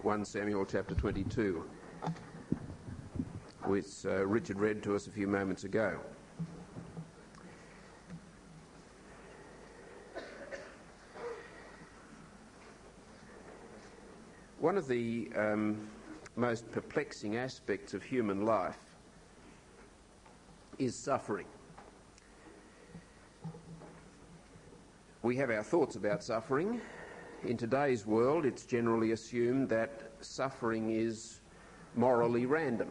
1 Samuel chapter 22, which Richard read to us a few moments ago. One of the most perplexing aspects of human life is suffering. We have our thoughts about suffering. In today's world, it's generally assumed that suffering is morally random.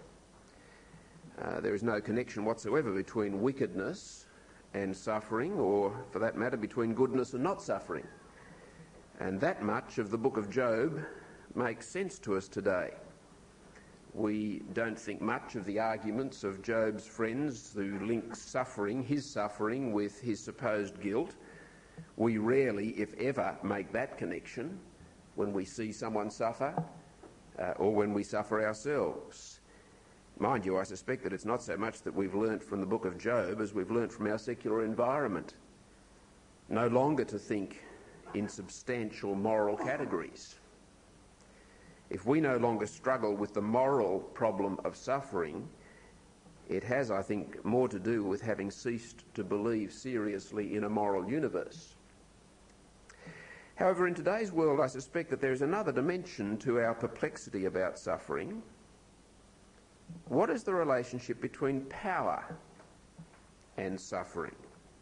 There is no connection whatsoever between wickedness and suffering, or for that matter, between goodness and not suffering. And that much of the book of Job makes sense to us today. We don't think much of the arguments of Job's friends who link suffering, his suffering, with his supposed guilt. We rarely, if ever, make that connection when we see someone suffer or when we suffer ourselves. Mind you, I suspect that it's not so much that we've learnt from the book of Job as we've learnt from our secular environment. No longer to think in substantial moral categories. If we no longer struggle with the moral problem of suffering, it has, I think, more to do with having ceased to believe seriously in a moral universe. However, in today's world, I suspect that there is another dimension to our perplexity about suffering. What is the relationship between power and suffering?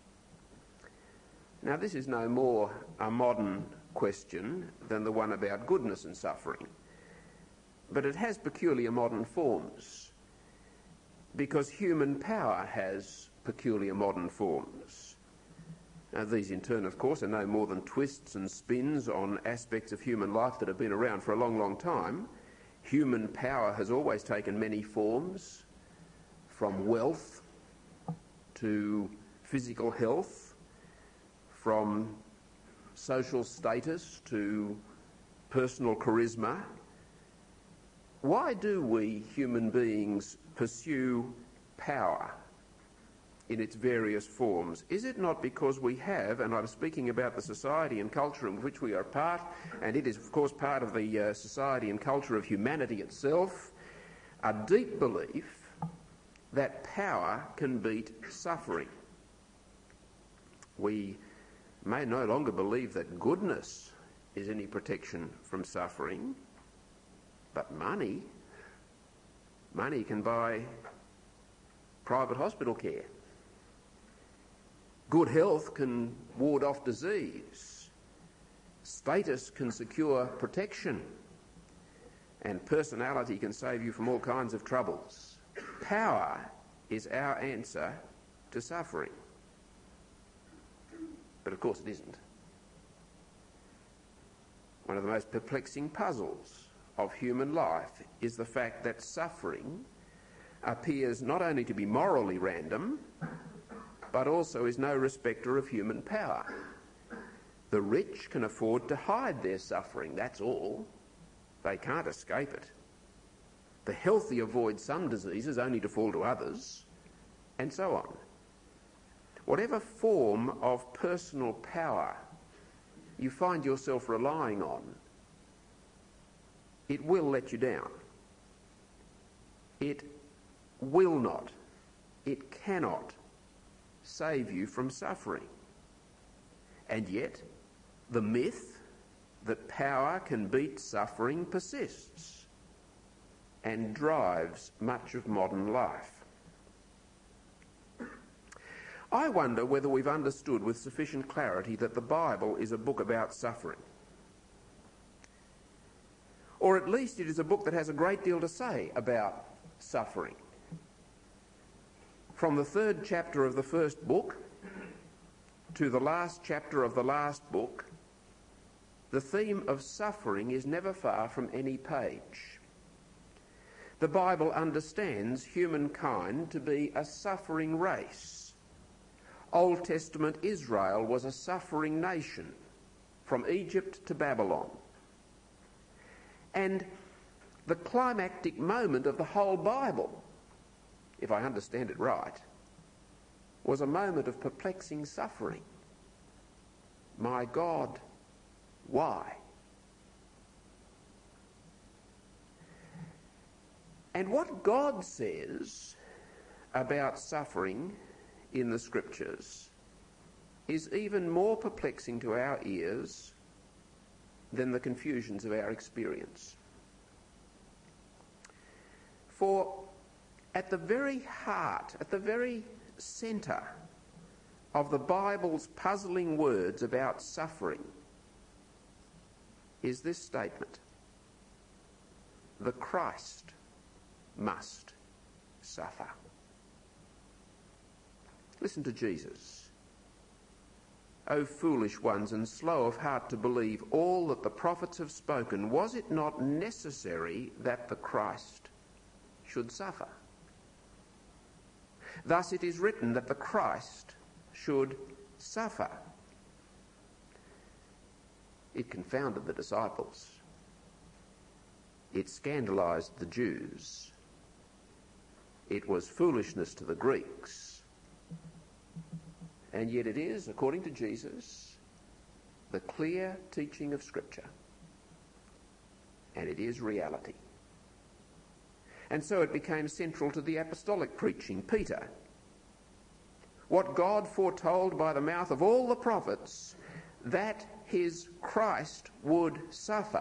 Now, this is no more a modern question than the one about goodness and suffering, but it has peculiar modern forms, because human power has peculiar modern forms. Now, these in turn, of course, are no more than twists and spins on aspects of human life that have been around for a long, long time. Human power has always taken many forms, from wealth to physical health, from social status to personal charisma. Why do we human beings pursue power in its various forms? Is it not because we have, and I'm speaking about the society and culture in which we are part, and it is of course part of the society and culture of humanity itself, a deep belief that power can beat suffering? We may no longer believe that goodness is any protection from suffering, but money can buy private hospital care. Good health can ward off disease. Status can secure protection. And personality can save you from all kinds of troubles. Power is our answer to suffering. But of course it isn't. One of the most perplexing puzzles of human life is the fact that suffering appears not only to be morally random, but also is no respecter of human power. The rich can afford to hide their suffering, that's all. They can't escape it. The healthy avoid some diseases only to fall to others, and so on. Whatever form of personal power you find yourself relying on, it will let you down. It will not, it cannot save you from suffering. And yet, the myth that power can beat suffering persists and drives much of modern life. I wonder whether we've understood with sufficient clarity that the Bible is a book about suffering. Or at least it is a book that has a great deal to say about suffering. From the 3rd chapter of the 1st book to the last chapter of the last book, the theme of suffering is never far from any page. The Bible understands humankind to be a suffering race. Old Testament Israel was a suffering nation, from Egypt to Babylon. And the climactic moment of the whole Bible, if I understand it right, was a moment of perplexing suffering. My God, why? And what God says about suffering in the Scriptures is even more perplexing to our ears than the confusions of our experience. For at the very heart, at the very centre of the Bible's puzzling words about suffering is this statement: the Christ must suffer. Listen to Jesus. O foolish ones and slow of heart to believe all that the prophets have spoken, was it not necessary that the Christ should suffer? Thus it is written that the Christ should suffer. It confounded the disciples. It scandalized the Jews. It was foolishness to the Greeks. And yet it is, according to Jesus, the clear teaching of Scripture. And it is reality. And so it became central to the apostolic preaching. Peter, what God foretold by the mouth of all the prophets, that his Christ would suffer,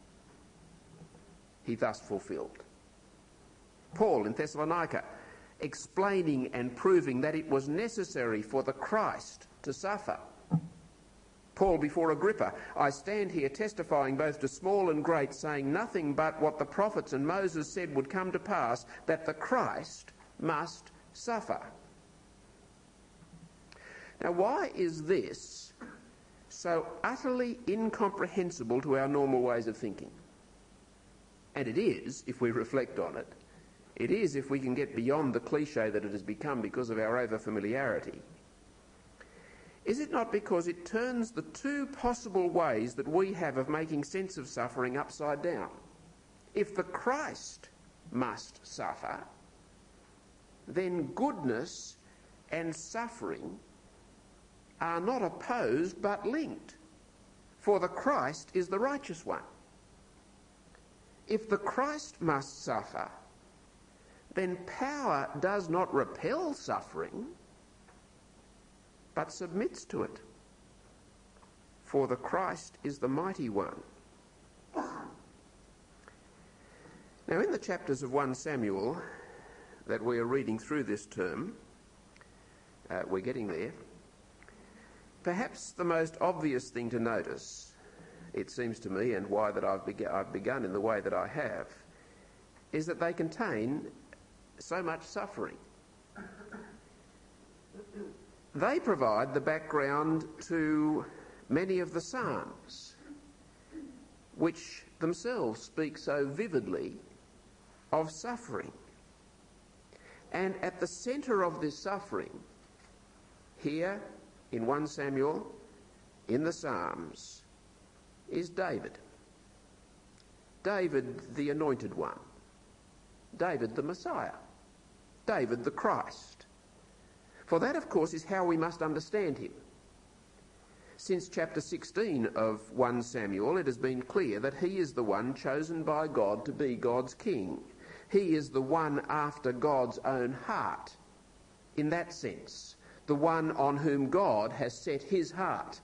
he thus fulfilled. Paul in Thessalonica, explaining and proving that it was necessary for the Christ to suffer. Paul before Agrippa, I stand here testifying both to small and great, saying nothing but what the prophets and Moses said would come to pass, that the Christ must suffer. Now, why is this so utterly incomprehensible to our normal ways of thinking? And it is, if we reflect on it. It is if we can get beyond the cliche that it has become because of our over-familiarity. Is it not because it turns the two possible ways that we have of making sense of suffering upside down? If the Christ must suffer, then goodness and suffering are not opposed but linked, for the Christ is the righteous one. If the Christ must suffer, then power does not repel suffering, but submits to it. For the Christ is the mighty one. Now, in the chapters of 1 Samuel that we are reading through this term, we're getting there, perhaps the most obvious thing to notice, it seems to me, and why that I've begun in the way that I have, is that they contain so much suffering. They provide the background to many of the Psalms, which themselves speak so vividly of suffering. And at the centre of this suffering, here in 1 Samuel, in the Psalms, is David. David the Anointed One. David the Messiah. David the Christ. For that, of course, is how we must understand him. Since chapter 16 of 1 Samuel, it has been clear that he is the one chosen by God to be God's king. He is the one after God's own heart, in that sense, the one on whom God has set his heart.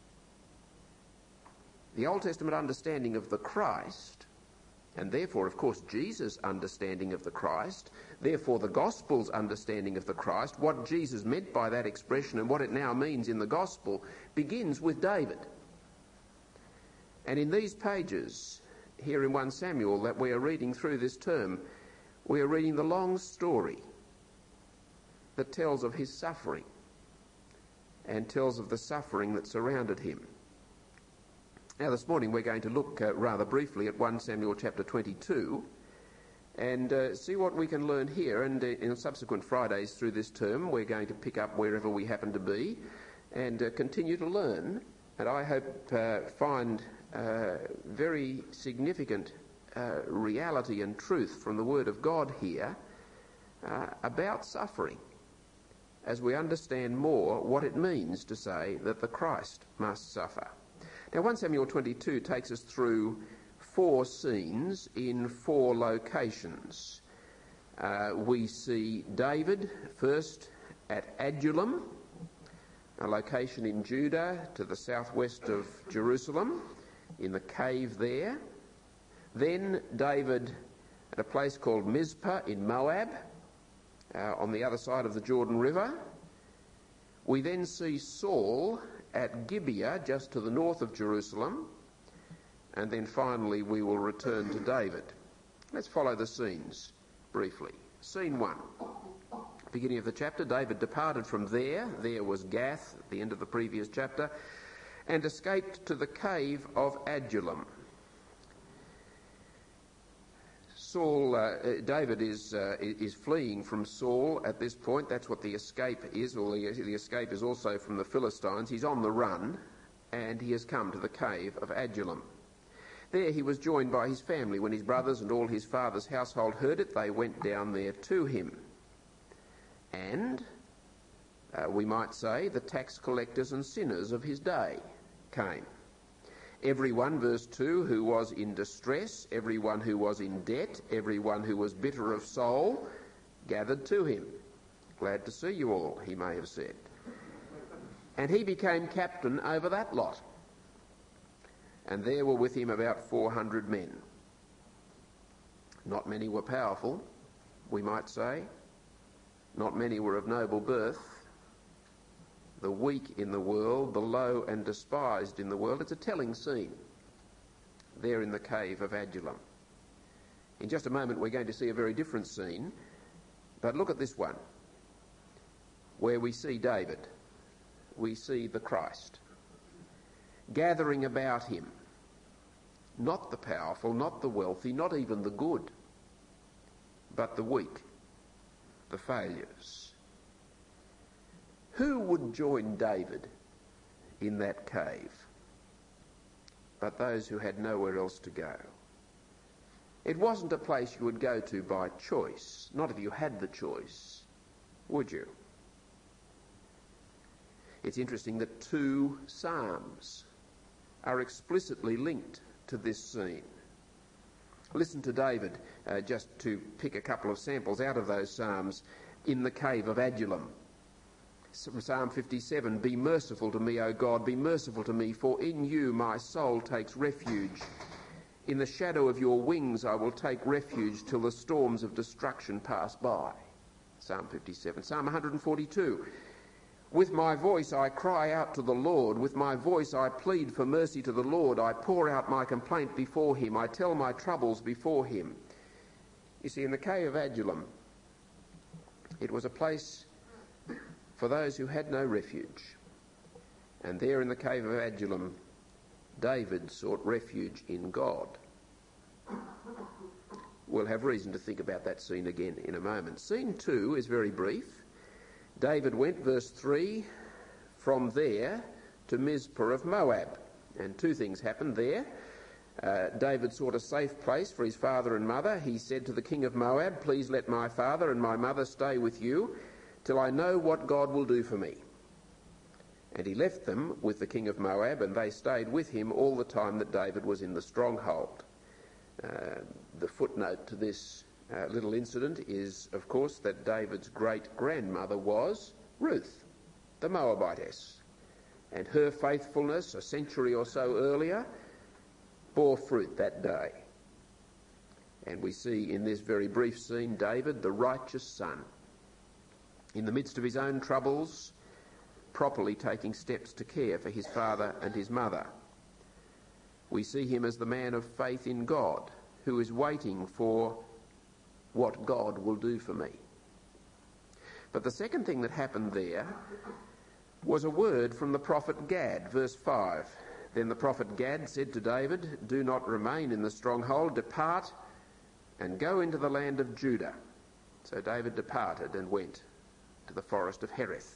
The Old Testament understanding of the Christ, and therefore, of course, Jesus' understanding of the Christ, therefore the Gospel's understanding of the Christ, what Jesus meant by that expression and what it now means in the Gospel, begins with David. And in these pages, here in 1 Samuel, that we are reading through this term, we are reading the long story that tells of his suffering and tells of the suffering that surrounded him. Now, this morning we're going to look rather briefly at 1 Samuel chapter 22 and see what we can learn here. And in subsequent Fridays through this term, we're going to pick up wherever we happen to be and continue to learn, and I hope find very significant reality and truth from the Word of God here about suffering, as we understand more what it means to say that the Christ must suffer. Now, 1 Samuel 22 takes us through 4 scenes in 4 locations. We see David first at Adullam, a location in Judah to the southwest of Jerusalem, in the cave there. Then David at a place called Mizpah in Moab, on the other side of the Jordan River. We then see Saul at Gibeah, just to the north of Jerusalem. And then finally we will return to David. Let's follow the scenes briefly. Scene 1. Beginning of the chapter, David departed from there. There was Gath at the end of the previous chapter, and escaped to the cave of Adullam. David is fleeing from Saul at this point. That's what the escape is, or the escape is also from the Philistines. He's on the run, and he has come to the cave of Adullam. There he was joined by his family. When his brothers and all his father's household heard it, they went down there to him. And, we might say, the tax collectors and sinners of his day came. Everyone, verse 2, who was in distress, everyone who was in debt, everyone who was bitter of soul, gathered to him. Glad to see you all, he may have said. And he became captain over that lot. And there were with him about 400 men. Not many were powerful, we might say. Not many were of noble birth. The weak in the world, the low and despised in the world. It's a telling scene there in the cave of Adullam. In just a moment we're going to see a very different scene, but look at this one, where we see David, we see the Christ, gathering about him, not the powerful, not the wealthy, not even the good, but the weak, the failures. Who would join David in that cave but those who had nowhere else to go? It wasn't a place you would go to by choice, not if you had the choice, would you? It's interesting that 2 psalms are explicitly linked to this scene. Listen to David, just to pick a couple of samples out of those psalms, in the cave of Adullam. Psalm 57, "Be merciful to me, O God, be merciful to me, for in you my soul takes refuge. In the shadow of your wings I will take refuge till the storms of destruction pass by." Psalm 57. Psalm 142, "With my voice I cry out to the Lord. With my voice I plead for mercy to the Lord. I pour out my complaint before him. I tell my troubles before him." You see, in the cave of Adullam, it was a place for those who had no refuge. And there in the cave of Adullam, David sought refuge in God. We'll have reason to think about that scene again in a moment. Scene 2 is very brief. David went, verse 3, from there to Mizpah of Moab. And 2 things happened there. David sought a safe place for his father and mother. He said to the king of Moab, "Please let my father and my mother stay with you till I know what God will do for me." And he left them with the king of Moab, and they stayed with him all the time that David was in the stronghold. The footnote to this little incident is, of course, that David's great-grandmother was Ruth, the Moabitess, and her faithfulness a century or so earlier bore fruit that day. And we see in this very brief scene David, the righteous son, in the midst of his own troubles, properly taking steps to care for his father and his mother. We see him as the man of faith in God, who is waiting for what God will do for me. But the second thing that happened there was a word from the prophet Gad, verse 5. "Then the prophet Gad said to David, 'Do not remain in the stronghold, depart and go into the land of Judah.' So David departed and went to the forest of Hereth."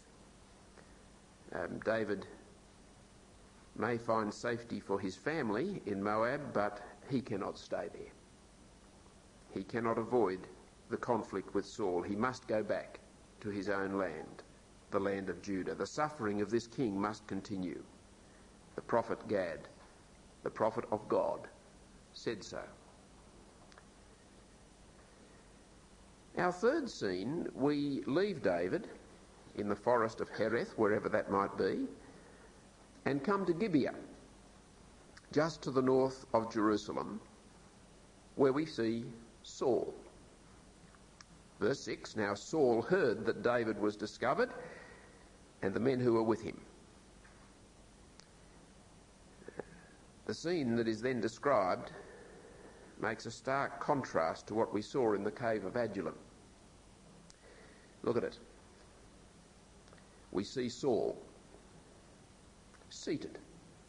David may find safety for his family in Moab, but he cannot stay there. He cannot avoid the conflict with Saul. He must go back to his own land, the land of Judah. The suffering of this king must continue. The prophet Gad, the prophet of God, said so. Our third scene, we leave David in the forest of Hereth, wherever that might be, and come to Gibeah, just to the north of Jerusalem, where we see Saul. Verse 6, now Saul heard that David was discovered, and the men who were with him. The scene that is then described makes a stark contrast to what we saw in the cave of Adullam. Look at it. We see Saul seated.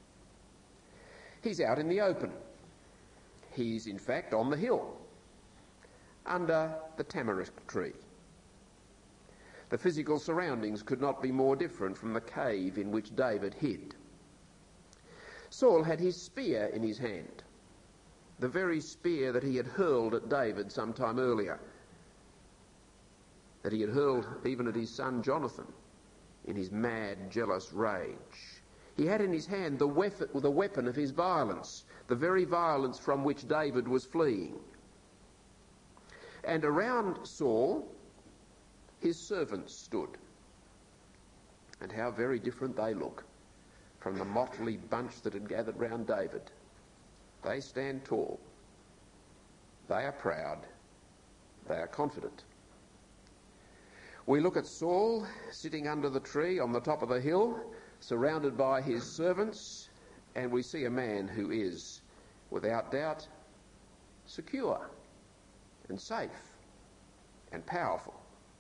He's out in the open. He's in fact on the hill, under the tamarisk tree. The physical surroundings could not be more different from the cave in which David hid. Saul had his spear in his hand, the very spear that he had hurled at David some time earlier, that he had hurled even at his son Jonathan in his mad, jealous rage. He had in his hand the weapon of his violence, the very violence from which David was fleeing. And around Saul, his servants stood. And how very different they look from the motley bunch that had gathered round David. They stand tall. They are proud. They are confident. We look at Saul sitting under the tree on the top of the hill, surrounded by his servants, and we see a man who is, without doubt, secure and safe and powerful.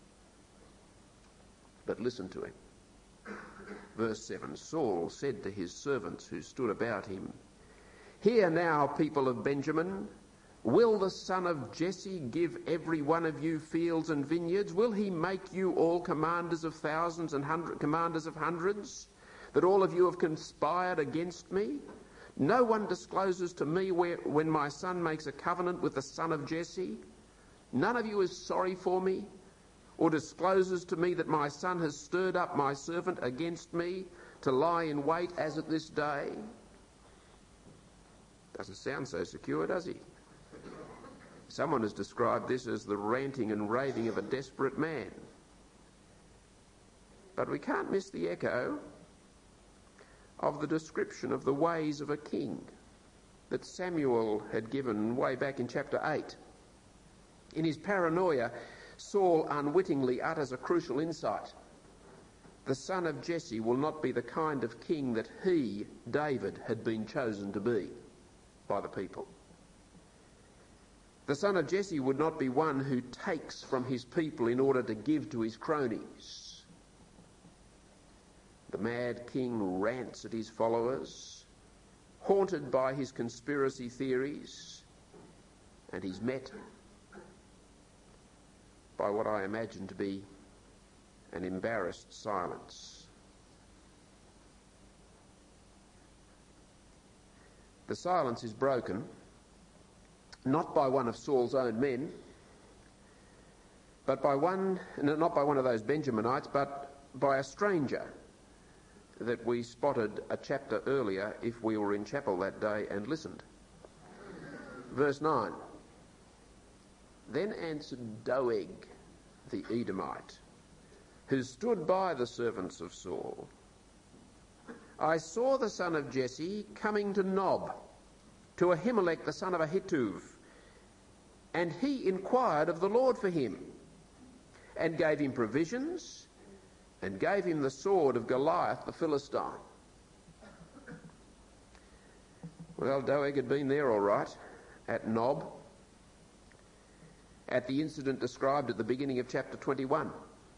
But listen to him. Verse 7, Saul said to his servants who stood about him, hear now, people of Benjamin, will the son of Jesse give every one of you fields and vineyards? Will he make you all commanders of thousands and commanders of hundreds, that all of you have conspired against me? No one discloses to me when my son makes a covenant with the son of Jesse. None of you is sorry for me, or discloses to me that my son has stirred up my servant against me to lie in wait as at this day. Doesn't sound so secure, does he? Someone has described this as the ranting and raving of a desperate man. But we can't miss the echo of the description of the ways of a king that Samuel had given way back in chapter 8. In his paranoia, Saul unwittingly utters a crucial insight. The son of Jesse will not be the kind of king that he, David, had been chosen to be by the people. The son of Jesse would not be one who takes from his people in order to give to his cronies. The mad king rants at his followers, haunted by his conspiracy theories, and he's met by what I imagine to be an embarrassed silence. The silence is broken not by one of Saul's own men, but not by one of those Benjaminites, but by a stranger that we spotted a chapter earlier if we were in chapel that day and listened. Verse 9. Then answered Doeg the Edomite, who stood by the servants of Saul, I saw the son of Jesse coming to Nob, to Ahimelech the son of Ahituv, and he inquired of the Lord for him, and gave him provisions, and gave him the sword of Goliath the Philistine. Well, Doeg had been there all right, at Nob, at the incident described at the beginning of chapter 21.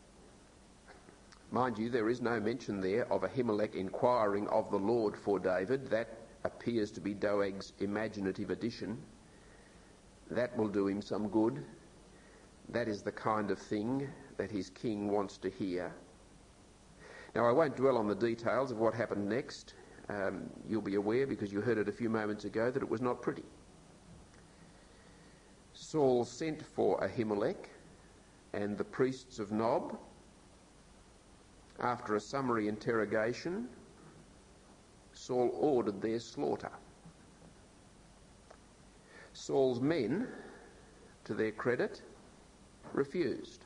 Mind you, there is no mention there of Ahimelech inquiring of the Lord for David. That appears to be Doeg's imaginative addition. That will do him some good. That is the kind of thing that his king wants to hear. Now, I won't dwell on the details of what happened next. You'll be aware, because you heard it a few moments ago, that it was not pretty. Saul sent for Ahimelech and the priests of Nob. After a summary interrogation, Saul ordered their slaughter. Saul's men, to their credit, refused.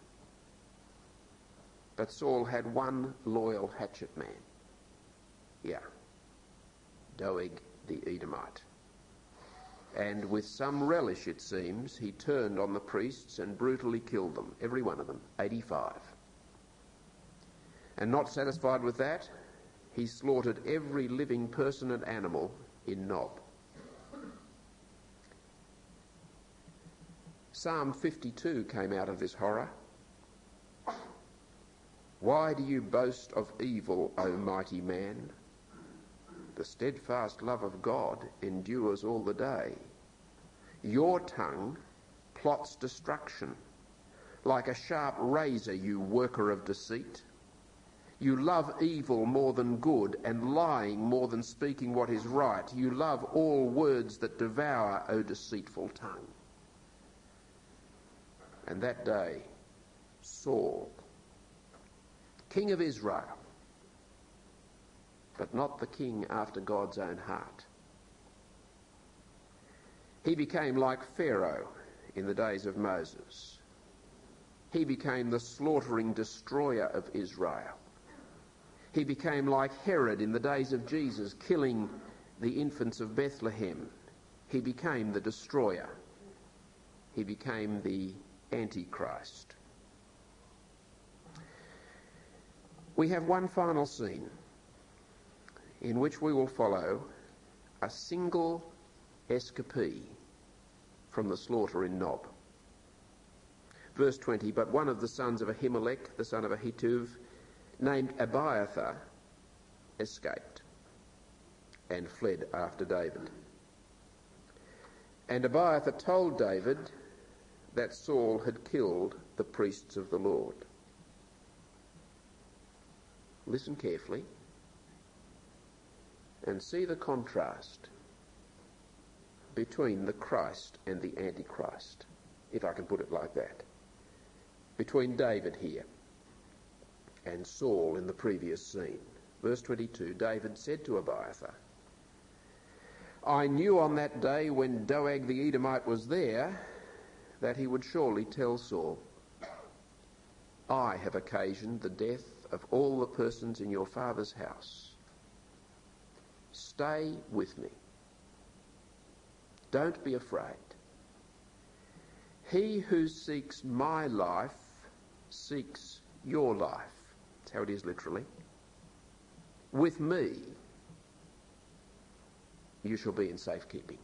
But Saul had one loyal hatchet man. Yeah, Doeg the Edomite. And with some relish, it seems, he turned on the priests and brutally killed them, every one of them, 85. And not satisfied with that, he slaughtered every living person and animal in Nob. Psalm 52 came out of this horror. Why do you boast of evil, O mighty man? The steadfast love of God endures all the day. Your tongue plots destruction. Like a sharp razor, you worker of deceit. You love evil more than good, and lying more than speaking what is right. You love all words that devour, O deceitful tongue. And that day, Saul, king of Israel, but not the king after God's own heart. He became like Pharaoh in the days of Moses. He became the slaughtering destroyer of Israel. He became like Herod in the days of Jesus, killing the infants of Bethlehem. He became the destroyer. He became the Antichrist. We have one final scene in which we will follow a single escapee from the slaughter in Nob. Verse 20, but one of the sons of Ahimelech, the son of Ahitub, named Abiathar, escaped and fled after David. And Abiathar told David that Saul had killed the priests of the Lord. Listen carefully and see the contrast between the Christ and the Antichrist, if I can put it like that. Between David here and Saul in the previous scene. Verse 22, David said to Abiathar, I knew on that day when Doeg the Edomite was there that he would surely tell Saul, I have occasioned the death of all the persons in your father's house. Stay with me. Don't be afraid. He who seeks my life seeks your life. That's how it is literally. With me, you shall be in safekeeping.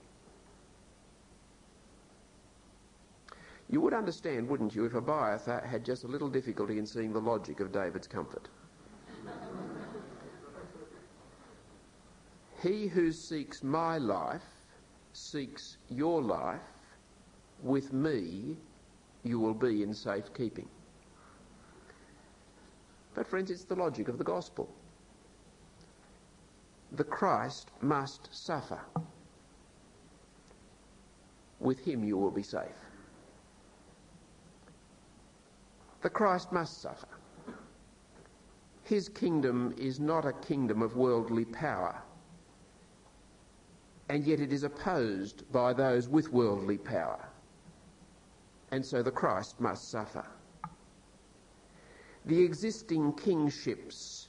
You would understand, wouldn't you, if Abiathar had just a little difficulty in seeing the logic of David's comfort. He who seeks my life seeks your life. With me, you will be in safekeeping. But friends, it's the logic of the gospel. The Christ must suffer. With him you will be safe. The Christ must suffer. His kingdom is not a kingdom of worldly power, and yet it is opposed by those with worldly power. And so the Christ must suffer. The existing kingships,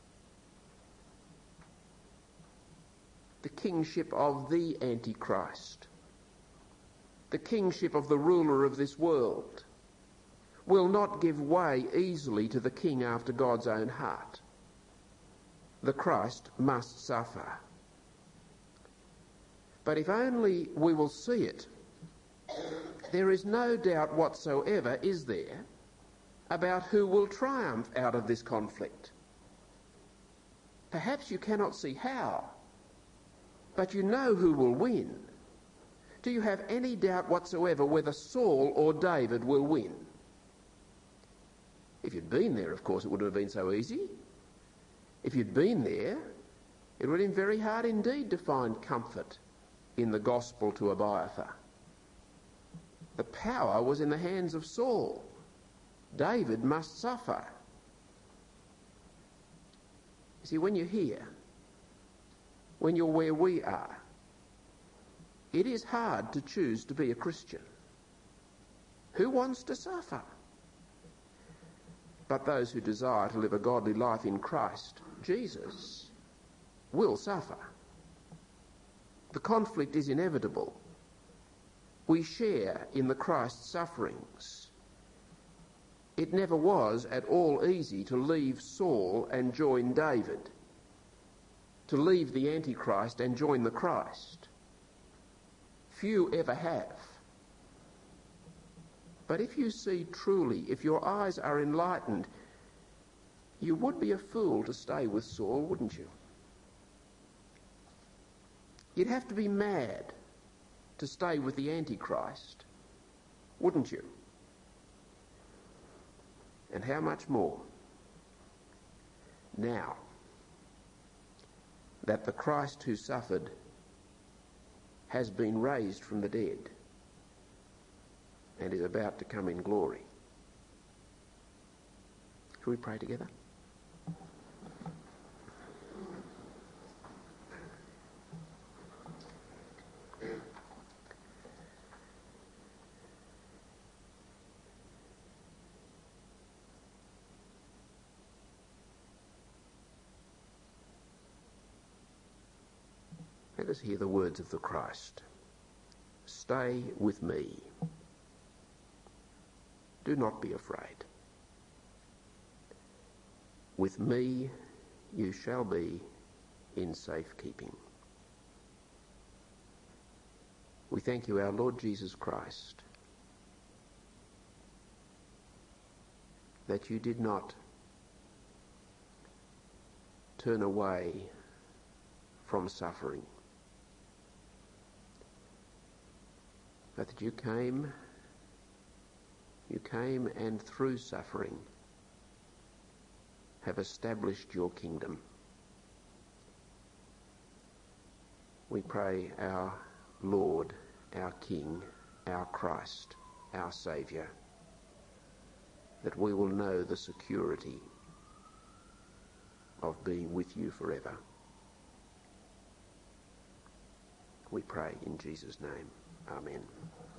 the kingship of the Antichrist, the kingship of the ruler of this world, will not give way easily to the king after God's own heart. The Christ must suffer. But if only we will see it, there is no doubt whatsoever, is there, about who will triumph out of this conflict. Perhaps you cannot see how, but you know who will win. Do you have any doubt whatsoever whether Saul or David will win? If you'd been there, of course, it wouldn't have been so easy. If you'd been there, it would have been very hard indeed to find comfort in the gospel to Abiathar. The power was in the hands of Saul. David must suffer. You see, when you're here, when you're where we are, it is hard to choose to be a Christian. Who wants to suffer? But those who desire to live a godly life in Christ Jesus will suffer. The conflict is inevitable. We share in the Christ's sufferings. It never was at all easy to leave Saul and join David, to leave the Antichrist and join the Christ. Few ever have. But if you see truly, if your eyes are enlightened, you would be a fool to stay with Saul, wouldn't you? You'd have to be mad to stay with the Antichrist, wouldn't you? And how much more now that the Christ who suffered has been raised from the dead and is about to come in glory. Shall we pray together? Let us hear the words of the Christ. Stay with me. Do not be afraid. With me you shall be in safekeeping. We thank you, our Lord Jesus Christ, that you did not turn away from suffering, but that you came and through suffering have established your kingdom. We pray, our Lord, our King, our Christ, our Saviour, that we will know the security of being with you forever. We pray in Jesus' name. Amen.